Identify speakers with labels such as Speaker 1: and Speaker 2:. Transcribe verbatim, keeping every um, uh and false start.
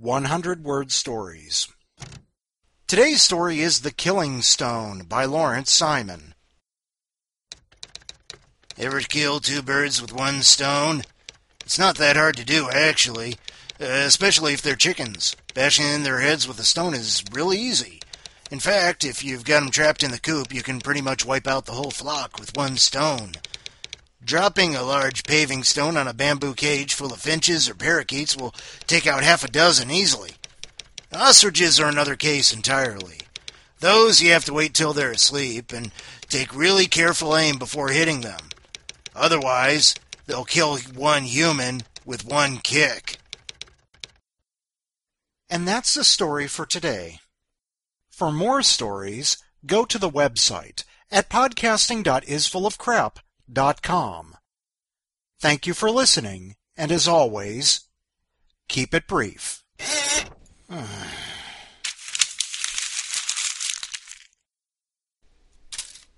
Speaker 1: hundred word stories. Today's story is The Killing Stone by Lawrence Simon.
Speaker 2: Ever kill two birds with one stone? It's not that hard to do, actually, uh, especially if they're chickens. Bashing in their heads with a stone is really easy. In fact, if you've got them trapped in the coop, you can pretty much wipe out the whole flock with one stone. Dropping a large paving stone on a bamboo cage full of finches or parakeets will take out half a dozen easily. Ostriches are another case entirely. Those you have to wait till they're asleep and take really careful aim before hitting them. Otherwise, they'll kill one human with one kick.
Speaker 1: And that's the story for today. For more stories, go to the website at podcasting dot is full of crap dot com. Thank you for listening, and as always, keep it brief.